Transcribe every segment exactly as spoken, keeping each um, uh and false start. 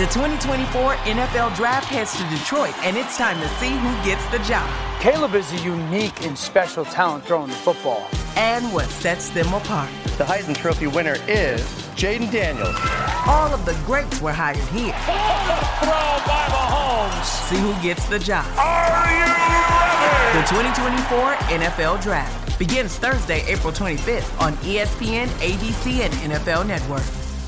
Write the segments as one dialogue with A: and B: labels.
A: The twenty twenty-four N F L Draft heads to Detroit, and it's time to see who gets the job.
B: Caleb is a unique and special talent throwing the football.
A: And what sets them apart.
C: The Heisman Trophy winner is Jaden Daniels.
A: All of the greats were hired here.
D: Throw by Mahomes.
A: See who gets the job.
D: Are you ready?
A: The twenty twenty-four N F L Draft begins Thursday, April twenty-fifth on E S P N, A B C, and N F L Network.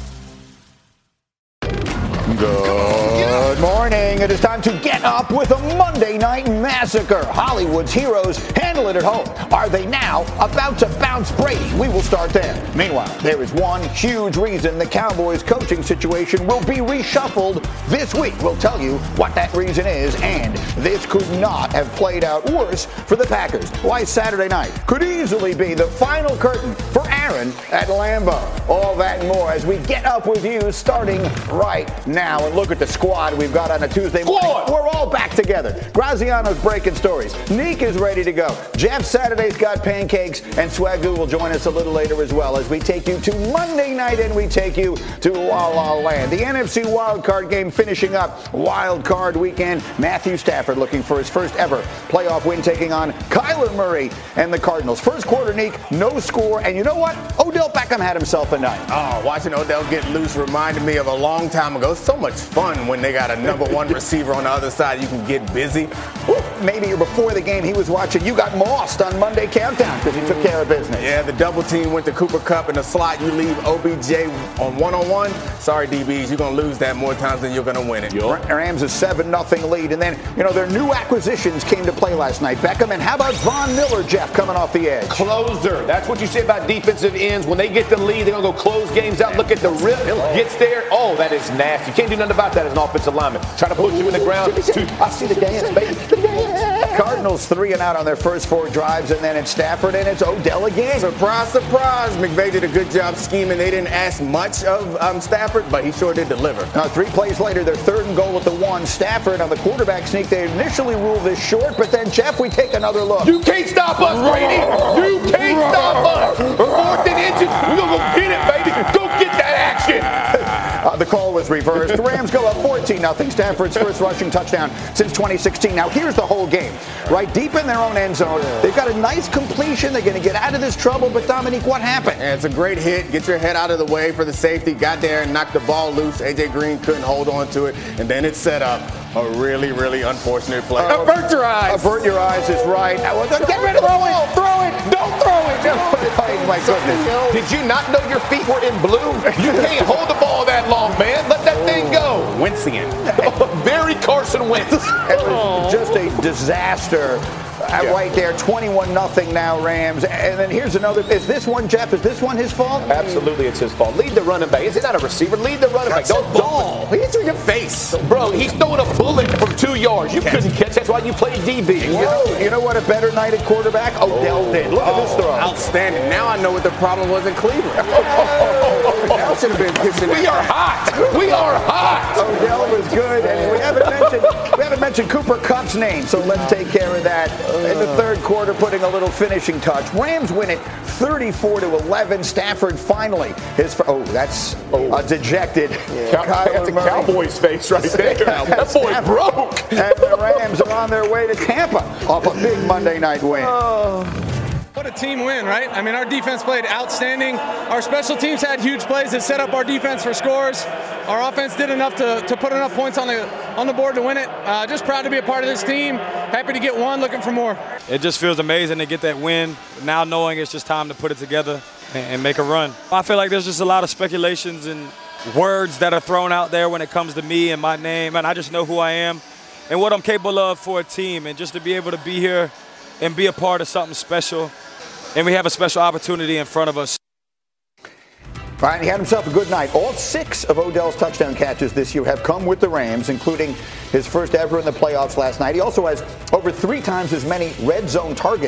E: Good morning. It is time to get up with a Monday Night Massacre. Hollywood's heroes handle it at home. Are they now about to bounce Brady? We will start there. Meanwhile, there is one huge reason the Cowboys coaching situation will be reshuffled this week. We'll tell you what that reason is, and this could not have played out worse for the Packers. Why Saturday night could easily be the final curtain for Aaron at Lambeau. All that and more as we get up with you starting right now. And look at the squad we've got on a Tuesday morning. Squad. We're all back together. Graziano's breaking stories. Neek is ready to go. Jeff Saturday's got pancakes, and Swagoo will join us a little later as well as we take you to Monday night and we take you to La La Land. The N F C wildcard game finishing up wild card weekend. Matthew Stafford looking for his first ever playoff win, taking on Kyler Murray and the Cardinals. First quarter, Neek, no score, and you know what? Odell Beckham had himself a night.
F: Oh, watching Odell get loose reminded me of a long time ago. So much fun when they got a number one receiver on the other side. You can get busy.
E: Maybe before the game he was watching You Got Mossed on Monday Countdown because he took care of business.
F: Yeah, the double team went to Cooper Kupp in the slot. You leave O B J on one-on-one. Sorry, D Bs, you're going to lose that more times than you're going to win it.
E: Yep. Rams a seven nothing lead. And then, you know, their new acquisitions came to play last night. Beckham, and how about Von Miller, Jeff, coming off the edge?
G: Closer. That's what you say about defensive ends. When they get the lead, they're going to go close games out. Look at the rip. Gets there. Oh, that is nasty. You can't do nothing about that as an offensive lineman. Try to put you in the ground. I see the dance, baby. The dance.
E: Cardinals three and out on their first four drives, and then it's Stafford and it's Odell again.
F: Surprise, surprise. McVay did a good job scheming. They didn't ask much of um, Stafford, but he sure did deliver.
E: Now, three plays later, their third and goal at the one. Stafford on the quarterback sneak. They initially ruled this short, but then, Jeff, we take another look.
G: You can't stop us, Brady. You can't stop us. Fourth and inches. We're going to go get it, baby. Go get that action.
E: Uh, the call was reversed. The Rams go up fourteen nothing. Stafford's first rushing touchdown since twenty sixteen. Now, here's the whole game. Right deep in their own end zone. They've got a nice completion. They're going to get out of this trouble. But, Dominique, what happened?
F: And it's a great hit. Get your head out of the way for the safety. Got there and knocked the ball loose. A J Green couldn't hold on to it. And then it set up a really, really unfortunate play.
G: Uh, avert your eyes.
E: Avert your eyes is right.
G: Get rid of the ball. Throw it. Don't throw it.
E: Oh, my goodness.
G: Did you not know your feet were in blue? You can't hold the ball that long, man. Let that thing go.
F: Wincian.
G: Very Carson Wentz.
E: It was just a disaster. Yeah. Right there, twenty-one nothing now, Rams. And then here's another. Is this one, Jeff, is this one his fault?
G: Absolutely, it's his fault. Lead the running back. Is he not a receiver? Lead the running back. Don't ball.
F: He hit you in your face.
G: Bro, he's throwing a bullet from two yards. You couldn't catch. That's why you played D B.
E: You know, you know what a better night at quarterback? Odell oh. did. Look oh. at this throw.
F: Outstanding. Now I know what the problem was in Cleveland. Oh. Odell should have been pitching.
G: We are hot. We are hot.
E: Odell was good. And we haven't mentioned we haven't mentioned Cooper Kupp's name, so let's take care of that. In the third quarter, putting a little finishing touch. Rams win it thirty-four to eleven. Stafford finally his oh that's oh. a dejected
G: yeah. Cow- that's a Cowboys face right there. That boy
E: Stafford.
G: broke.
E: And the Rams are on their way to Tampa off a big Monday night win.
H: Oh. What a team win, right? I mean, our defense played outstanding. Our special teams had huge plays that set up our defense for scores. Our offense did enough to, to put enough points on the on the board to win it. Uh, just proud to be a part of this team. Happy to get one, looking for more.
I: It just feels amazing to get that win. Now knowing it's just time to put it together and, and make a run. I feel like there's just a lot of speculations and words that are thrown out there when it comes to me and my name. And I just know who I am and what I'm capable of for a team. And just to be able to be here and be a part of something special. And we have a special opportunity in front of us.
E: All right, he had himself a good night. All six of Odell's touchdown catches this year have come with the Rams, including his first ever in the playoffs last night. He also has over three times as many red zone targets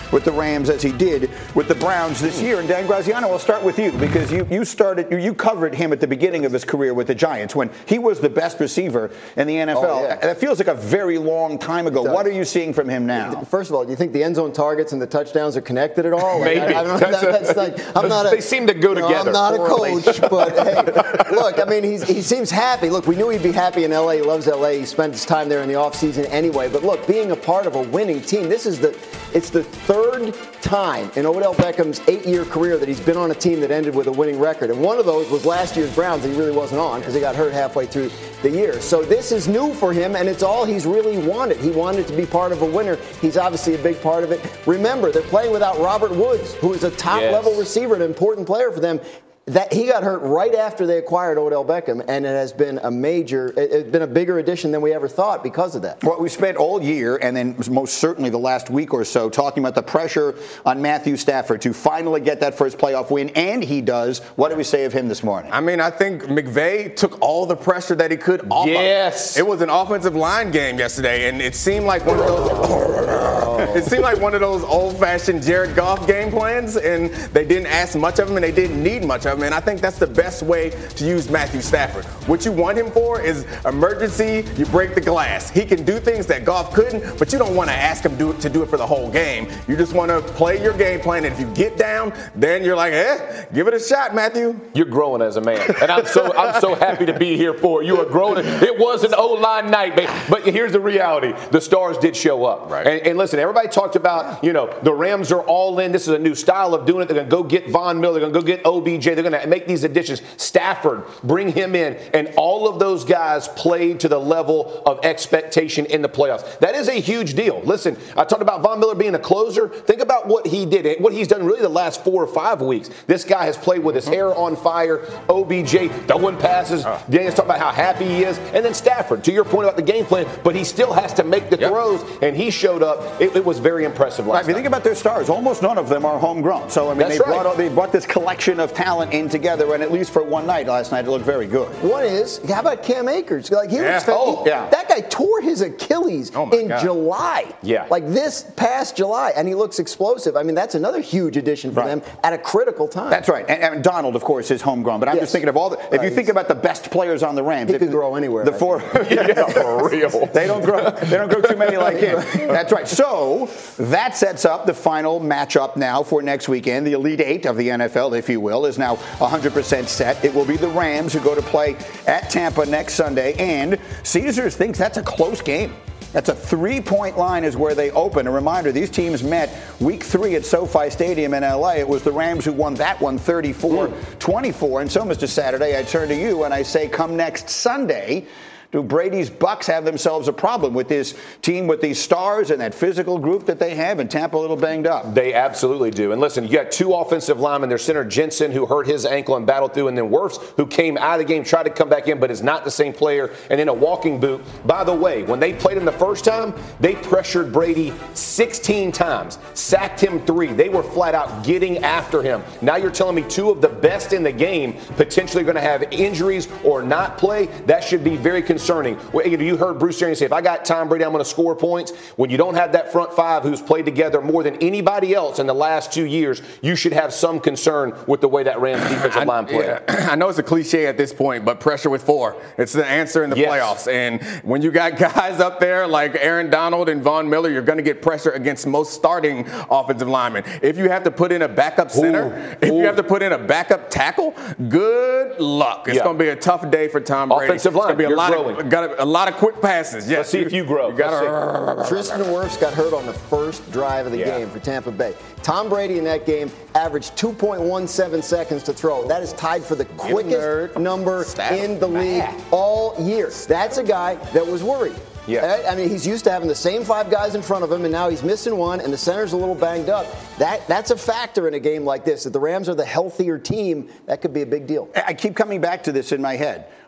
E: with the Rams as he did with the Browns this year. And Dan Graziano, I'll start with you because you, you started, you covered him at the beginning of his career with the Giants when he was the best receiver in the N F L.
J: Oh, yeah.
E: That feels like a very long time ago. What are you seeing from him now?
J: First of all, do you think the end zone targets and the touchdowns are connected at all?
G: Like, Maybe.
J: I, I don't know, that, that's like, I'm not a,
G: they seem to go
J: you know,
G: together.
J: I'm not a coach, but hey, look, I mean, he's, he seems happy. Look, we knew he'd be happy in L A. He loves L A. He spent his time there in the offseason anyway. But look, being a part of a winning team, this is the it's the third time in Odell Beckham's eight-year career that he's been on a team that ended with a winning record. And one of those was last year's Browns that he really wasn't on because he got hurt halfway through the year. So this is new for him, and it's all he's really wanted. He wanted to be part of a winner. He's obviously a big part of it. Remember, they're playing without Robert Woods, who is a top-level
G: yes.
J: receiver, an important player for them. That he got hurt right after they acquired Odell Beckham, and it has been a major, it's been a bigger addition than we ever thought because of that.
E: Well, we spent all year, and then most certainly the last week or so, talking about the pressure on Matthew Stafford to finally get that first playoff win, and he does. What do we say of him this morning?
F: I mean, I think McVay took all the pressure that he could off
G: Yes.
F: of. It was an offensive line game yesterday, and it seemed like one of those. It seemed like one of those old-fashioned Jared Goff game plans, and they didn't ask much of him, and they didn't need much of him. And I think that's the best way to use Matthew Stafford. What you want him for is emergency, you break the glass. He can do things that Goff couldn't, but you don't want to ask him do it, to do it for the whole game. You just want to play your game plan, and if you get down, then you're like, eh, give it a shot, Matthew.
G: You're growing as a man, and I'm so I'm so happy to be here for you. You are growing. It was an O-line night, baby. But here's the reality: the stars did show up.
F: Right.
G: And, and listen, everybody talked about, you know, the Rams are all in. This is a new style of doing it. They're going to go get Von Miller. They're going to go get O B J. They're going to make these additions. Stafford, bring him in, and all of those guys played to the level of expectation in the playoffs. That is a huge deal. Listen, I talked about Von Miller being a closer. Think about what he did, and what he's done really the last four or five weeks. This guy has played with his hair on fire. O B J throwing passes.
F: Oh.
G: Daniel's talking about how happy he is. And then Stafford, to your point about the game plan, but he still has to make the
F: yep.
G: throws, and he showed up. It, it was very impressive last
E: right, if you
G: night.
E: think about their stars, almost none of them are homegrown. So, I mean,
G: That's
E: they,
G: right.
E: brought, they brought this collection of talent in together, and at least for one night last night, it looked very good.
J: One is, how about Cam Akers? Like he
F: Yeah.
J: looks,
E: Oh,
J: he,
E: yeah.
J: That guy tore his Achilles
F: Oh, my
J: in
F: God.
J: July.
G: Yeah.
J: Like this past July, and he looks explosive. I mean, that's another huge addition for
E: Right.
J: them at a critical time.
E: That's right. And, and Donald, of course, is homegrown. But I'm
J: Yes.
E: just thinking of all the. If
J: Right.
E: you think about the best players on the Rams,
J: He
E: if,
J: could grow anywhere,
E: The
J: I
E: four,
G: Yeah, for real.
E: They don't grow. They don't grow too many like him. That's right. So that sets up the final matchup now for next weekend. The Elite Eight of the N F L, if you will, is now one hundred percent set. It will be the Rams who go to play at Tampa next Sunday, and Caesars thinks that's a close game. That's a three-point line is where they open. A reminder, these teams met week three at SoFi Stadium in L A. It was the Rams who won that one thirty-four twenty-four. And so, Mister Saturday, I turn to you and I say, come next Sunday, do Brady's Bucks have themselves a problem with this team, with these stars and that physical group that they have, and Tampa a little banged up?
G: They absolutely do. And listen, you got two offensive linemen. Their center, Jensen, who hurt his ankle and battled through, and then Wirfs, who came out of the game, tried to come back in, but is not the same player, and in a walking boot. By the way, when they played him the first time, they pressured Brady sixteen times, sacked him three. They were flat out getting after him. Now you're telling me two of the best in the game potentially going to have injuries or not play? That should be very concerning. You heard Bruce Arians say, if I got Tom Brady, I'm going to score points. When you don't have that front five who's played together more than anybody else in the last two years, you should have some concern with the way that Rams defensive line played.
F: Yeah. I know it's a cliche at this point, but pressure with four. It's the answer in the
G: Yes.
F: playoffs. And when you got guys up there like Aaron Donald and Von Miller, you're going to get pressure against most starting offensive linemen. If you have to put in a backup center,
G: Ooh.
F: if
G: Ooh.
F: you have to put in a backup tackle, good luck. It's
G: Yeah.
F: going to be a tough day for Tom Brady.
G: Offensive line,
F: It's going to be a
G: you're
F: lot
G: growing.
F: of, got a, a lot of quick passes. Yes.
G: Let's see if you grow.
F: You gotta,
J: Tristan Wirfs got hurt on the first drive of the
G: Yeah.
J: game for Tampa Bay. Tom Brady in that game averaged two point one seven seconds to throw. That is tied for the quickest
F: nerd.
J: number
F: Stat
J: in the league
F: man.
J: all year. That's a guy that was worried.
G: Yeah.
J: I mean, he's used to having the same five guys in front of him, and now he's missing one, and the center's a little banged up. That That's a factor in a game like this. If the Rams are the healthier team, that could be a big deal.
E: I keep coming back to this in my head.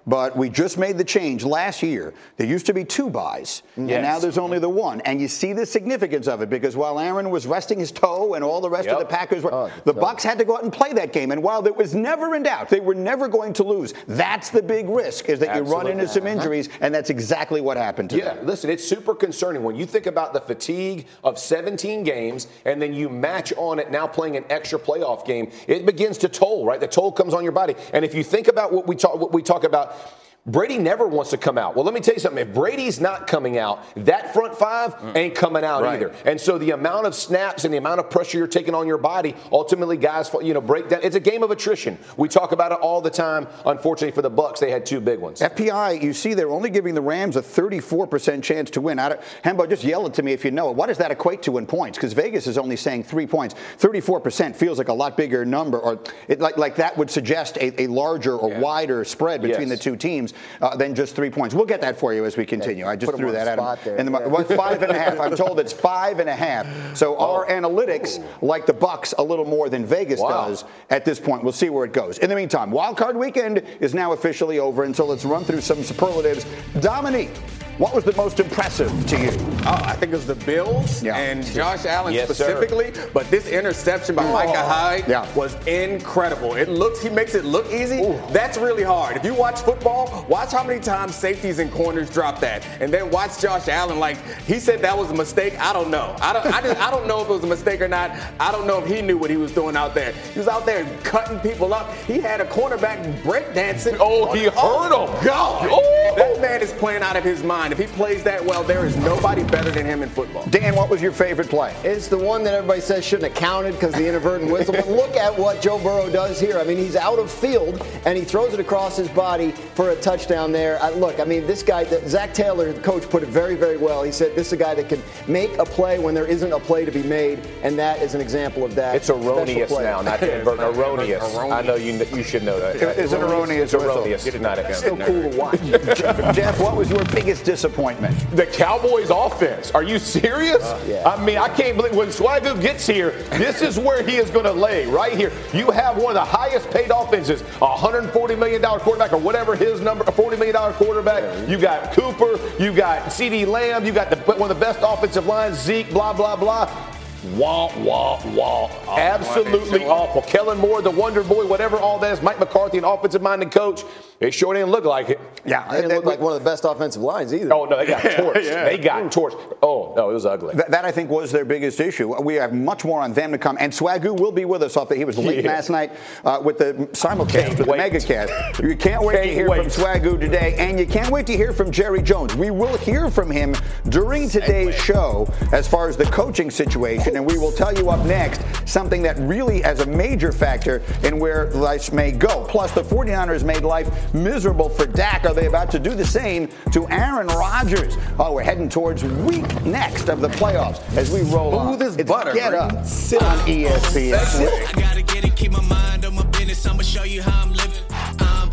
E: but we just made the change last year. There used to be two buys, yes. and now there's only the one. And you see the significance of it, because while Aaron was resting his toe and all the rest yep. of the Packers were, oh, the Bucs had to go out and play that game. And while there was never in doubt, they were never going to lose. That's the big risk, is that Absolutely. you run into some injuries, and that's exactly what happened to
G: yeah, them. Listen, it's super concerning when you think about the fatigue of seventeen games, and then you match on it now playing an extra playoff game. It begins to toll, right? The toll comes on your body. And if you think about what we talk, what we talk about, Brady never wants to come out. Well, let me tell you something. If Brady's not coming out, that front five ain't coming out right. either. And so the amount of snaps and the amount of pressure you're taking on your body, ultimately, guys, you know, break down. It's a game of attrition. We talk about it all the time. Unfortunately for the Bucs, they had two big ones.
E: F P I, you see, they're only giving the Rams a thirty-four percent chance to win. Hembo, just yell it to me if you know it. What does that equate to in points? Because Vegas is only saying three points. thirty-four percent feels like a lot bigger number, or it, like, like that would suggest a, a larger or yeah. wider spread between yes. the two teams uh, than just three points. We'll get that for you as we continue. I just threw that out. And the, yeah. five and a half. I'm told it's five and a half. So oh. our analytics like the Bucs a little more than Vegas wow. does at this point. We'll see where it goes. In the meantime, Wild Card Weekend is now officially over, and so let's run through some superlatives. Dominique, what was the most impressive to you?
F: Oh, I think it was the Bills yeah. and Josh Allen yes, specifically.
G: Sir.
F: But this interception by oh. Micah Hyde yeah. was incredible. It looks, he makes it look easy. Ooh. That's really hard. If you watch football, watch how many times safeties and corners drop that, and then watch Josh Allen. Like he said, that was a mistake. I don't know. I don't. I, just, I don't know if it was a mistake or not. I don't know if he knew what he was doing out there. He was out there cutting people up. He had a cornerback breakdancing.
G: Oh, he hurt
F: oh,
G: him.
F: God, oh. That man is playing out of his mind. If he plays that well, there is nobody better than him in football.
E: Dan, what was your favorite play?
J: It's the one that everybody says shouldn't have counted because the inadvertent whistle. But look at what Joe Burrow does here. I mean, he's out of field, and he throws it across his body for a touchdown there. I, look, I mean, this guy, Zach Taylor, the coach, put it very, very well. He said this is a guy that can make a play when there isn't a play to be made, and that is an example of that.
G: It's erroneous now, not inadvertent. Erroneous. erroneous. I know you you should know that.
E: It's an erroneous.
G: It's erroneous. It's not
J: a still cool to watch.
E: Jeff, what was your biggest disappointment?
G: The Cowboys offense. Are you serious? Uh, yeah. I mean, I can't believe when Swagoo gets here, this is where he is going to lay, right here. You have one of the highest paid offenses, a one hundred forty million dollars quarterback or whatever his number, a forty million dollars quarterback. Yeah. You got Cooper, you got CeeDee Lamb, you got the, one of the best offensive lines, Zeke, blah, blah, blah. Wah, wah, wah. Oh, Absolutely awful. Kellen Moore, the Wonder Boy, whatever all that is. Mike McCarthy, an offensive-minded coach. It sure didn't look like it.
J: Yeah. They didn't look like one of the best offensive lines either.
G: Oh, no, they got torched. yeah. They got torched. Oh, no, it was ugly.
E: That, that, I think, was their biggest issue. We have much more on them to come. And Swagoo will be with us off the, he was late yeah. last night uh, with the simulcast, with the megacast. You can't wait can't to hear wait. from Swagoo today, and you can't wait to hear from Jerry Jones. We will hear from him during today's show as far as the coaching situation, and we will tell you up next something that really has a major factor in where life may go. Plus, the 49ers made life miserable for Dak. Are they about to do the same to Aaron Rodgers? Oh, we're heading towards week next of the playoffs as we roll
F: Ooh,
E: on.
F: This
E: it's
F: butter.
E: Get Up Sit on E S P N.
K: I gotta get it, keep my mind on my business. I'ma show you how I'm living. Um,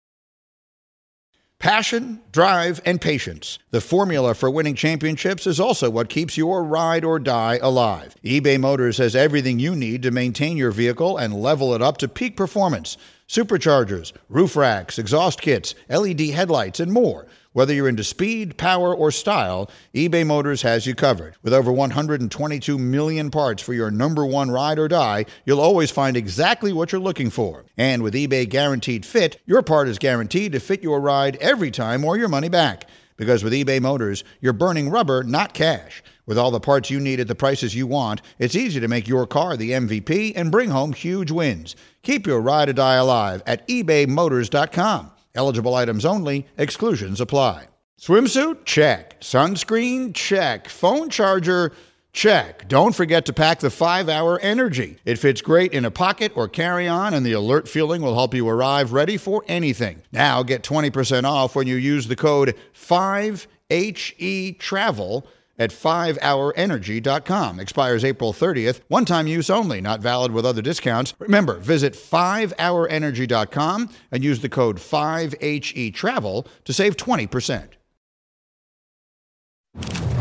L: Passion, drive, and patience. The formula for winning championships is also what keeps your ride or die alive. eBay Motors has everything you need to maintain your vehicle and level it up to peak performance. Superchargers, roof racks, exhaust kits, L E D headlights, and more. Whether you're into speed, power, or style, eBay Motors has you covered. With over one hundred twenty-two million parts for your number one ride or die, you'll always find exactly what you're looking for. And with eBay Guaranteed Fit, your part is guaranteed to fit your ride every time or your money back. Because with eBay Motors, you're burning rubber, not cash. With all the parts you need at the prices you want, it's easy to make your car the M V P and bring home huge wins. Keep your ride or die alive at ebay motors dot com. Eligible items only. Exclusions apply. Swimsuit? Check. Sunscreen? Check. Phone charger? Check. Don't forget to pack the five hour Energy. It fits great in a pocket or carry-on, and the alert feeling will help you arrive ready for anything. Now get twenty percent off when you use the code five H E travel at five hour energy dot com. Expires April thirtieth. One-time use only. Not valid with other discounts. Remember, visit five hour energy dot com and use the code five H E travel to save twenty percent.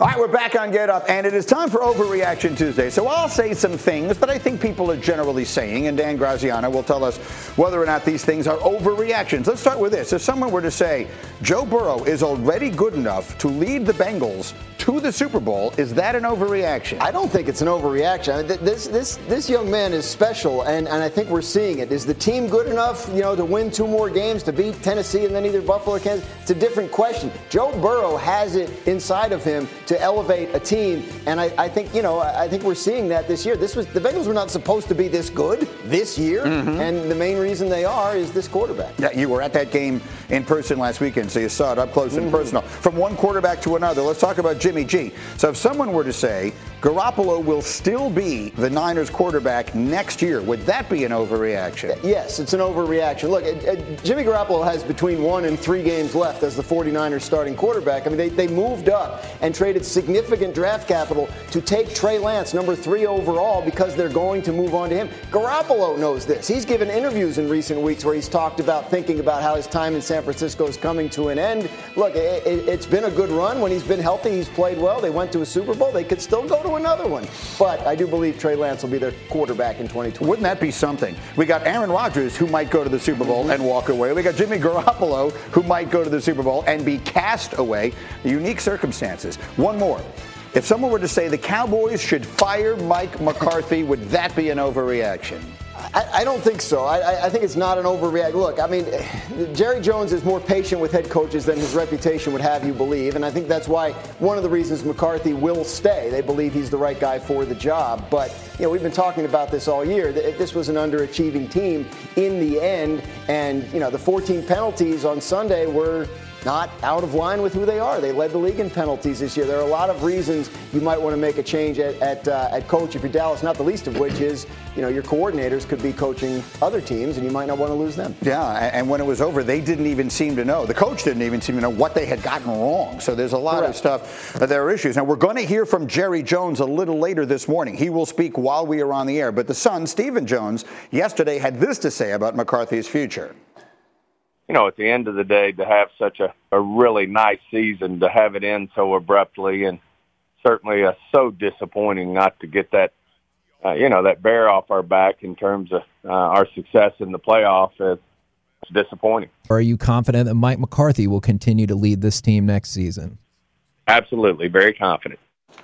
E: All right, we're back on Get Up, and it is time for Overreaction Tuesday. So I'll say some things that I think people are generally saying, and Dan Graziano will tell us whether or not these things are overreactions. Let's start with this. If someone were to say Joe Burrow is already good enough to lead the Bengals to the Super Bowl, is that an overreaction?
J: I don't think it's an overreaction. I mean, this this this young man is special, and, and I think we're seeing it. Is the team good enough, you know, to win two more games, to beat Tennessee and then either Buffalo or Kansas? It's a different question. Joe Burrow has it inside of him to elevate a team, and I, I think, you know, I think we're seeing that this year. This was the Bengals were not supposed to be this good this year, mm-hmm. and the main reason they are is this quarterback.
E: Yeah, you were at that game in person last weekend, so you saw it up close and mm-hmm. personal. From one quarterback to another, let's talk about Jimmy G. So if someone were to say Garoppolo will still be the Niners quarterback next year, would that be an overreaction?
J: Yes, it's an overreaction. Look, it, it, Jimmy Garoppolo has between one and three games left as the 49ers starting quarterback. I mean, they, they moved up and traded significant draft capital to take Trey Lance, number three overall, because they're going to move on to him. Garoppolo knows this. He's given interviews in recent weeks where he's talked about thinking about how his time in San Francisco is coming to an end. Look, it, it, it's been a good run. When he's been healthy, he's played well. They went to a Super Bowl. They could still go to another one. But I do believe Trey Lance will be their quarterback in twenty twenty.
E: Wouldn't that be something? We got Aaron Rodgers, who might go to the Super Bowl and walk away. We got Jimmy Garoppolo, who might go to the Super Bowl and be cast away. Unique circumstances. One more. If someone were to say the Cowboys should fire Mike McCarthy, would that be an overreaction?
J: I, I don't think so. I, I think it's not an overreaction. Look, I mean, Jerry Jones is more patient with head coaches than his reputation would have you believe, and I think that's why one of the reasons McCarthy will stay. They believe he's the right guy for the job. But, you know, we've been talking about this all year. This was an underachieving team in the end, and, you know, the fourteen penalties on Sunday were not out of line with who they are. They led the league in penalties this year. There are a lot of reasons you might want to make a change at at, uh, at coach if you're Dallas, not the least of which is, you know, your coordinators could be coaching other teams, and you might not want to lose them.
E: Yeah, and when it was over, they didn't even seem to know. The coach didn't even seem to know what they had gotten wrong. So there's a lot Correct. of stuff. Uh, there are issues. Now, we're going to hear from Jerry Jones a little later this morning. He will speak while we are on the air. But the son, Stephen Jones, yesterday had this to say about McCarthy's future.
M: You know, at the end of the day, to have such a, a really nice season, to have it end so abruptly, and certainly uh, so disappointing not to get that, uh, you know, that bear off our back in terms of uh, our success in the playoffs. It's disappointing.
N: Are you confident that Mike McCarthy will continue to lead this team next season?
M: Absolutely, very confident.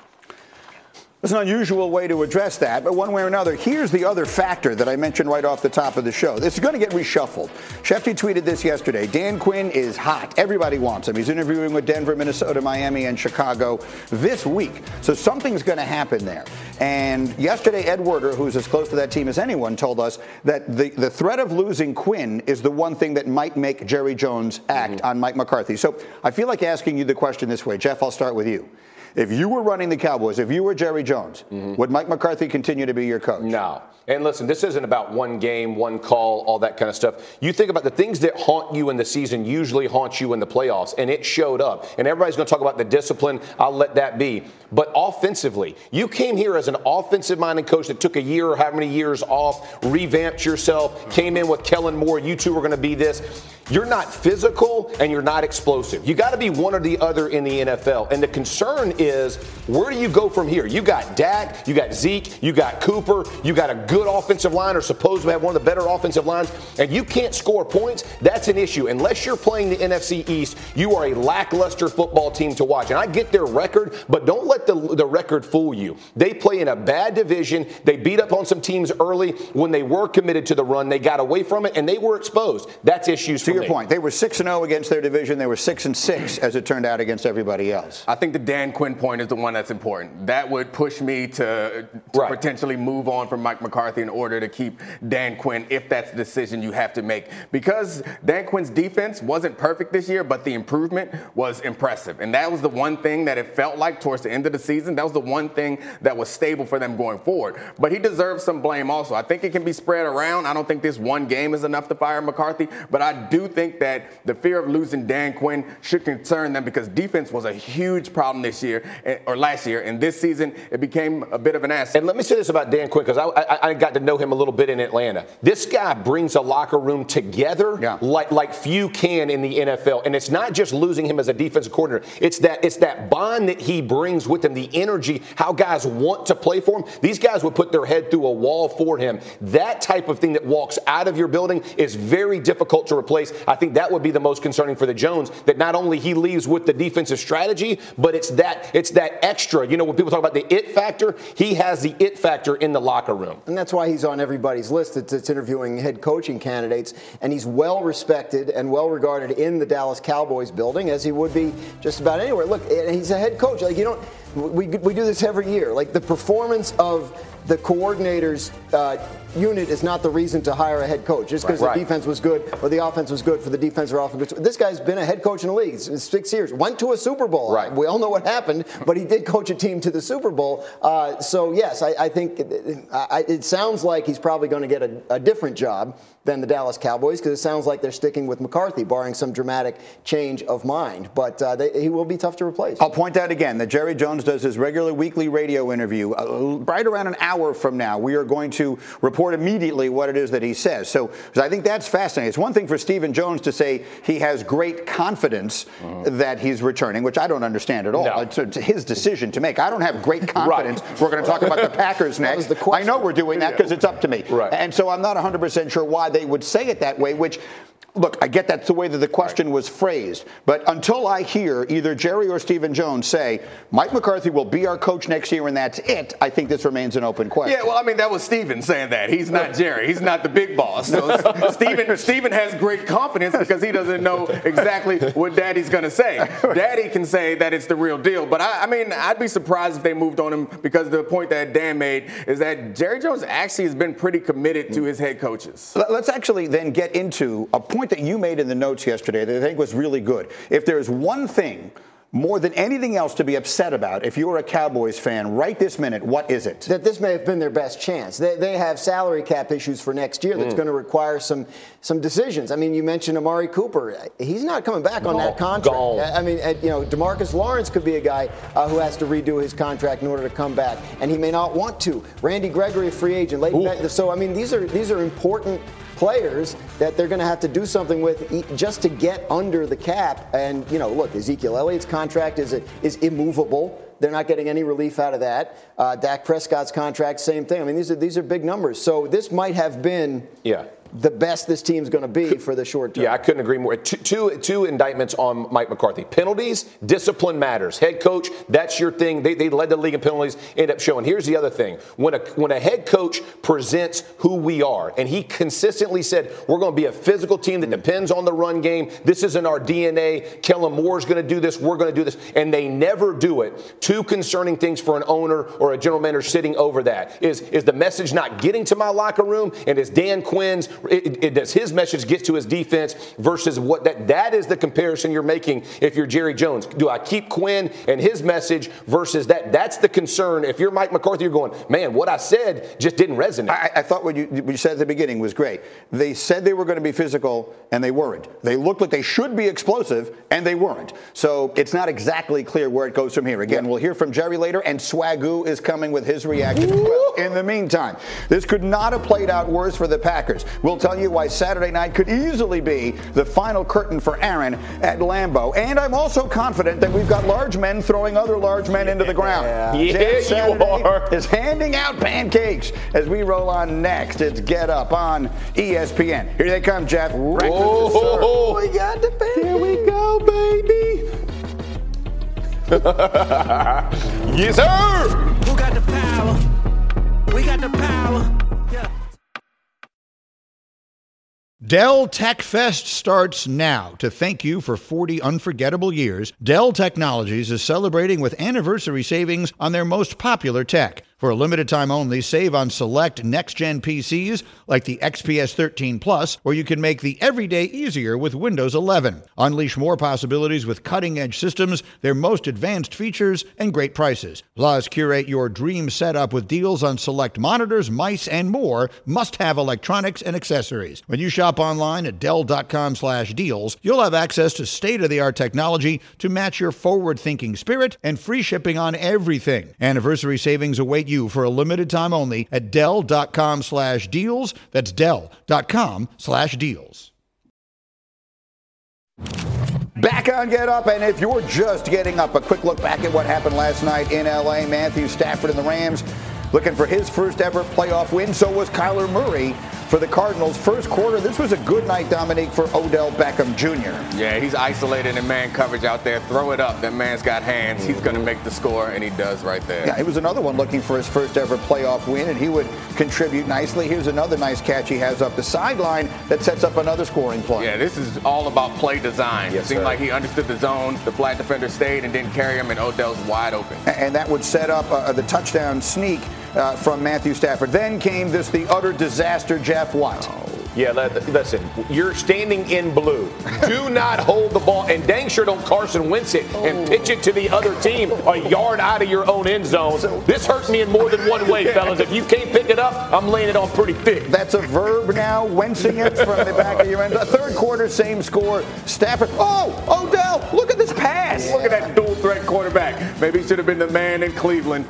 E: It's an unusual way to address that, but one way or another, here's the other factor that I mentioned right off the top of the show. This is going to get reshuffled. Shefty tweeted this yesterday. Dan Quinn is hot. Everybody wants him. He's interviewing with Denver, Minnesota, Miami, and Chicago this week. So something's going to happen there. And yesterday, Ed Werder, who's as close to that team as anyone, told us that the, the threat of losing Quinn is the one thing that might make Jerry Jones act mm-hmm. on Mike McCarthy. So I feel like asking you the question this way. Jeff, I'll start with you. If you were running the Cowboys, if you were Jerry Jones, mm-hmm. would Mike McCarthy continue to be your coach?
G: No. And listen, this isn't about one game, one call, all that kind of stuff. You think about the things that haunt you in the season usually haunt you in the playoffs, and it showed up. And everybody's going to talk about the discipline. I'll let that be. But offensively, you came here as an offensive-minded coach that took a year or how many years off, revamped yourself, came in with Kellen Moore. You two were going to be this. You're not physical and you're not explosive. You got to be one or the other in the N F L. And the concern is, where do you go from here? You got Dak, you got Zeke, you got Cooper, you got a good offensive line or supposed to have one of the better offensive lines, and you can't score points. That's an issue. Unless you're playing the N F C East, you are a lackluster football team to watch. And I get their record, but don't let the, the record fool you. They play in a bad division. They beat up on some teams early when they were committed to the run. They got away from it, and they were exposed. That's issues for
E: me. To your point, they were six and oh against their division. They were six and six, as it turned out, against everybody else.
F: I think the Dan Quinn point is the one that's important. That would push me to, to right. potentially move on from Mike McCarthy in order to keep Dan Quinn, if that's the decision you have to make. Because Dan Quinn's defense wasn't perfect this year, but the improvement was impressive. And that was the one thing that it felt like towards the end of the season. That was the one thing that was stable for them going forward. But he deserves some blame also. I think it can be spread around. I don't think this one game is enough to fire McCarthy, but I do do think that the fear of losing Dan Quinn should concern them because defense was a huge problem this year or last year, and this season it became a bit of an asset.
G: And let me say this about Dan Quinn because I, I, I got to know him a little bit in Atlanta. This guy brings a locker room together yeah. like like few can in the N F L, and it's not just losing him as a defensive coordinator. It's that it's that bond that he brings with him, the energy, how guys want to play for him. These guys would put their head through a wall for him. That type of thing that walks out of your building is very difficult to replace. I think that would be the most concerning for the Jones, that not only he leaves with the defensive strategy, but it's that it's that extra. You know, when people talk about the it factor, he has the it factor in the locker room.
J: And that's why he's on everybody's list. It's, it's interviewing head coaching candidates, and he's well respected and well regarded in the Dallas Cowboys building, as he would be just about anywhere. Look, he's a head coach. Like, you don't, we we do this every year. Like, the performance of the coordinator's uh, unit is not the reason to hire a head coach. Just because right, the right. defense was good or the offense was good for the defense or offense. This guy's been a head coach in the league. It's six years. Went to a Super Bowl. Right. We all know what happened, but he did coach a team to the Super Bowl. Uh, so, yes, I, I think it, it, I, it sounds like he's probably going to get a, a different job than the Dallas Cowboys, because it sounds like they're sticking with McCarthy, barring some dramatic change of mind. But uh, they, he will be tough to replace.
E: I'll point out again that Jerry Jones does his regular weekly radio interview uh, right around an hour from now. We are going to report immediately what it is that he says. So I think that's fascinating. It's one thing for Stephen Jones to say he has great confidence mm. that he's returning, which I don't understand at all. No. It's, it's his decision to make. I don't have great confidence. Right. We're going to talk about the Packers next. The I know we're doing that because it's up to me.
G: Right.
E: And so I'm not one hundred percent sure why they would say it that way, which, look, I get that's the way that the question was phrased. But until I hear either Jerry or Stephen Jones say, Mike McCarthy will be our coach next year and that's it, I think this remains an open question.
F: Yeah, well, I mean, that was Stephen saying that. He's not Jerry. He's not the big boss. So Stephen, Stephen has great confidence because he doesn't know exactly what Daddy's going to say. Daddy can say that it's the real deal. But, I, I mean, I'd be surprised if they moved on him, because the point that Dan made is that Jerry Jones actually has been pretty committed to his head coaches.
E: Let's actually then get into a point that you made in the notes yesterday that I think was really good. If there's one thing more than anything else to be upset about, if you're a Cowboys fan right this minute, what is it?
J: That this may have been their best chance. They, they have salary cap issues for next year that's mm. going to require some some decisions. I mean, you mentioned Amari Cooper. He's not coming back on no, that contract. Gone. I mean, you know, DeMarcus Lawrence could be a guy uh, who has to redo his contract in order to come back, and he may not want to. Randy Gregory, a free agent. Late so, I mean, these are these are important players that they're going to have to do something with just to get under the cap. And, you know, look, Ezekiel Elliott's contract is is immovable. They're not getting any relief out of that. Uh, Dak Prescott's contract, same thing. I mean, these are these are big numbers. So this might have been
G: yeah.
J: the best this team's going to be for the short term.
G: Yeah, I couldn't agree more. Two, two, two indictments on Mike McCarthy. Penalties, discipline matters. Head coach, that's your thing. They, they led the league in penalties, end up showing. Here's the other thing. When a, when a head coach presents who we are, and he consistently said, we're going to be a physical team that depends on the run game. This isn't our D N A. Kellen Moore's going to do this. We're going to do this. And they never do it. Two concerning things for an owner or a general manager sitting over that. Is, is the message not getting to my locker room? And is Dan Quinn's It, it, does his message get to his defense versus what that that is the comparison you're making if you're Jerry Jones. Do I keep Quinn and his message versus that? That's the concern. If you're Mike McCarthy, you're going, man, what I said just didn't resonate.
E: I, I thought what you, what you said at the beginning was great. They said they were going to be physical, and they weren't. They looked like they should be explosive, and they weren't. So it's not exactly clear where it goes from here. Again, yeah. we'll hear from Jerry later, and Swagoo is coming with his reaction as well. In the meantime, this could not have played out worse for the Packers. We'll tell you why Saturday night could easily be the final curtain for Aaron at Lambeau. And I'm also confident that we've got large men throwing other large men into the ground.
G: Yeah, yeah you are.
E: Is handing out pancakes as we roll on next. It's Get Up on E S P N. Here they come, Jeff.
G: Oh,
J: we got the pancakes.
G: Here we go, baby. Yes, sir.
K: Who got the power? We got the power. Yeah.
L: Dell Tech Fest starts now. To thank you for forty unforgettable years, Dell Technologies is celebrating with anniversary savings on their most popular tech. For a limited time only, save on select next-gen P Cs like the X P S thirteen Plus, where you can make the everyday easier with Windows eleven. Unleash more possibilities with cutting-edge systems, their most advanced features, and great prices. Plus, curate your dream setup with deals on select monitors, mice, and more must-have electronics and accessories. When you shop online at Dell.com slash deals, you'll have access to state-of-the-art technology to match your forward-thinking spirit and free shipping on everything. Anniversary savings await you for a limited time only at Dell.com slash deals. That's Dell.com slash deals.
E: Back on Get Up, and if you're just getting up, a quick look back at what happened last night in L A. Matthew Stafford and the Rams looking for his first ever playoff win. So was Kyler Murray for the Cardinals. First quarter, this was a good night, Dominique, for Odell Beckham Junior
F: Yeah, he's isolated in man coverage out there. Throw it up. That man's got hands. He's going to make the score, and he does right there.
E: Yeah, he was another one looking for his first ever playoff win, and he would contribute nicely. Here's another nice catch he has up the sideline that sets up another scoring play.
F: Yeah, this is all about play design.
E: Yes,
F: it seemed
E: sir.
F: like he understood the zone. The flat defender stayed and didn't carry him, and Odell's wide open.
E: And that would set up uh, the touchdown sneak uh, from Matthew Stafford. Then came this, the utter disaster, Jeff Watt.
G: Oh. Yeah, listen, you're standing in blue. Do not hold the ball, and dang sure don't Carson Wentz it and pitch it to the other team a yard out of your own end zone. This hurt me in more than one way, fellas. If you can't pick it up, I'm laying it on pretty thick.
E: That's a verb now, Wentzing it from the back of your end. Third quarter, same score. Stafford, oh, Odell, look at this pass.
F: Look at that dual threat quarterback. Maybe he should have been the man in Cleveland.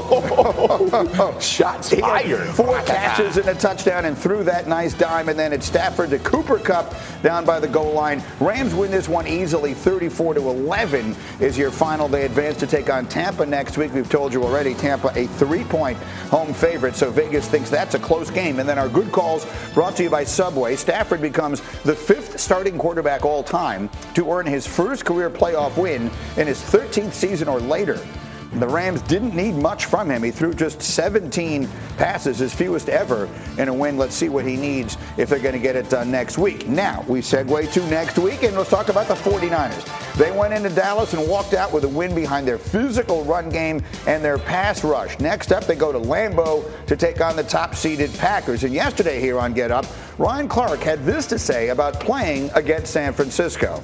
G: Shots fired.
E: Four catches and a touchdown, and threw that nice dime, and then it's Stafford to Cooper Kupp down by the goal line. Rams win this one easily, thirty-four to eleven is your final. They advance to take on Tampa next week. We've told you already, Tampa a three-point home favorite, so Vegas thinks that's a close game. And then our good calls brought to you by Subway. Stafford becomes the fifth starting quarterback all time to earn his first career playoff win in his thirteenth season or later. The Rams didn't need much from him. He threw just seventeen passes, his fewest ever in a win. Let's see what he needs if they're going to get it done next week. Now, we segue to next week, and let's talk about the forty-niners. They went into Dallas and walked out with a win behind their physical run game and their pass rush. Next up, they go to Lambeau to take on the top-seeded Packers. And yesterday here on Get Up, Ryan Clark had this to say about playing against San Francisco.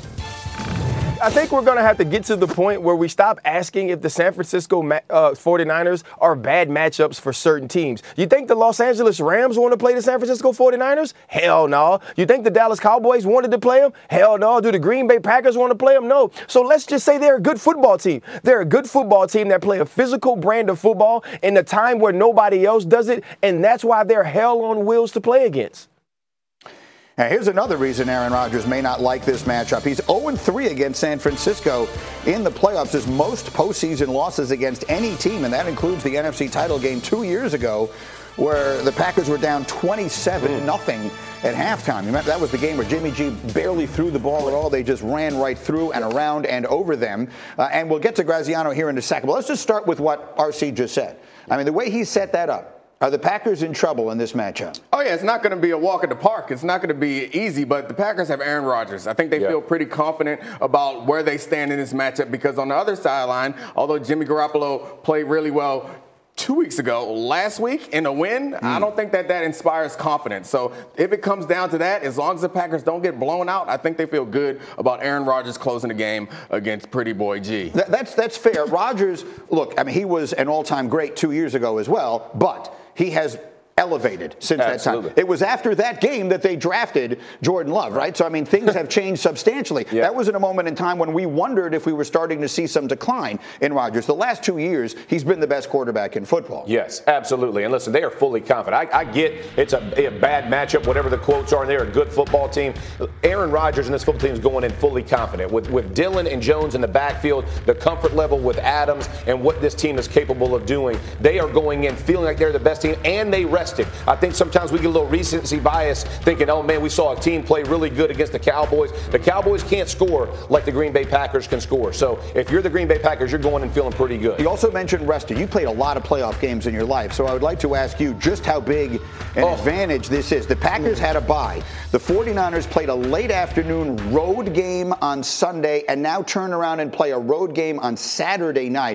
O: I think we're going to have to get to the point where we stop asking if the San Francisco uh, forty-niners are bad matchups for certain teams. You think the Los Angeles Rams want to play the San Francisco forty-niners? Hell no. You think the Dallas Cowboys wanted to play them? Hell no. Do the Green Bay Packers want to play them? No. So let's just say they're a good football team. They're a good football team that play a physical brand of football in a time where nobody else does it, and that's why they're hell on wheels to play against.
E: Now, here's another reason Aaron Rodgers may not like this matchup. He's oh and three against San Francisco in the playoffs, his most postseason losses against any team, and that includes the N F C title game two years ago where the Packers were down twenty-seven nothing at halftime. You remember that was the game where Jimmy G barely threw the ball at all. They just ran right through and around and over them. Uh, and we'll get to Graziano here in a second. But let's just start with what R C just said. I mean, the way he set that up. Are the Packers in trouble in this matchup?
F: Oh, yeah, it's not going to be a walk in the park. It's not going to be easy, but the Packers have Aaron Rodgers. I think they yeah. feel pretty confident about where they stand in this matchup because on the other sideline, although Jimmy Garoppolo played really well two weeks ago, last week in a win, mm. I don't think that that inspires confidence. So if it comes down to that, as long as the Packers don't get blown out, I think they feel good about Aaron Rodgers closing the game against Pretty Boy G.
E: That, that's, that's fair. Rodgers, look, I mean, he was an all-time great two years ago as well, but he has elevated since
G: Absolutely.
E: that time. It was after that game that they drafted Jordan Love, right? So, I mean, things have changed substantially. Yeah. That was in a moment in time when we wondered if we were starting to see some decline in Rodgers. The last two years, he's been the best quarterback in football.
G: Yes, absolutely. And listen, they are fully confident. I, I get it's a, a bad matchup, whatever the quotes are, and they're a good football team. Aaron Rodgers and this football team is going in fully confident. With, with Dillon and Jones in the backfield, the comfort level with Adams, and what this team is capable of doing, they are going in feeling like they're the best team, and they rest. I think sometimes we get a little recency bias thinking, oh, man, we saw a team play really good against the Cowboys. The Cowboys can't score like the Green Bay Packers can score. So if you're the Green Bay Packers, you're going and feeling pretty good.
E: You also mentioned rested. You played a lot of playoff games in your life, so I would like to ask you just how big an oh. advantage this is. The Packers had a bye. The forty-niners played a late afternoon road game on Sunday and now turn around and play a road game on Saturday night.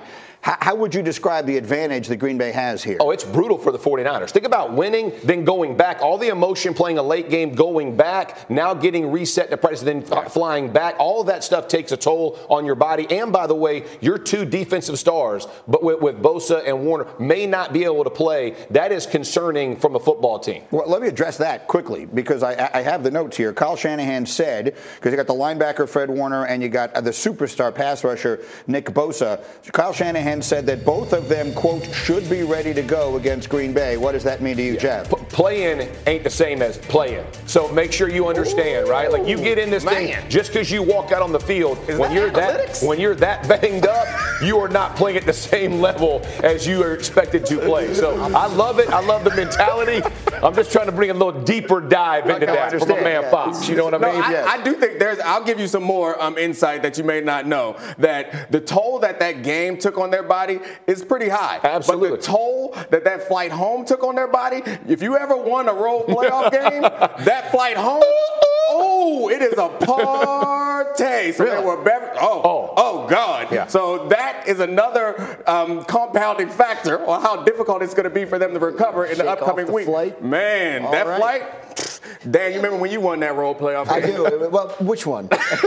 E: How, how would you describe the advantage that Green Bay has here?
G: Oh, it's brutal for the 49ers. Think about winning, then going back. All the emotion playing a late game, going back, now getting reset to practice, then flying back. All of that stuff takes a toll on your body. And by the way, your two defensive stars, but with, with Bosa and Warner, may not be able to play. That is concerning from a football team.
E: Well, let me address that quickly because I, I have the notes here. Kyle Shanahan said, because you got the linebacker Fred Warner and you got the superstar pass rusher Nick Bosa. Kyle Shanahan said that both of them, quote, should be ready to go against Green Bay. What does that mean to you, Jeff?
G: P- play-in ain't the same as play-in. So make sure you understand, Ooh, right? Like you get in this man. thing just because you walk out on the field. Is when that you're analytics? that when you're that banged up, you are not playing at the same level as you are expected to play. So I love it. I love the mentality. I'm just trying to bring a little deeper dive into that from my man yeah. Fox. You know what I mean?
F: No, I,
G: yes.
F: I do think there's. I'll give you some more um, insight that you may not know. That the toll that that game took on their body is pretty high.
G: Absolutely.
F: But the toll that that flight home took on their body, if you ever won a road playoff game, that flight home, oh, it is a party. So
G: really?
F: they were bev- oh, oh, oh, God.
G: Yeah.
F: So that is another um, compounding factor on how difficult it's going to be for them to recover in
J: Shake
F: the upcoming
J: the
F: week.
J: Flight.
F: Man,
J: All
F: that
J: right.
F: flight. Dan, you remember when you won that road playoff game?
J: I do. Well, which one?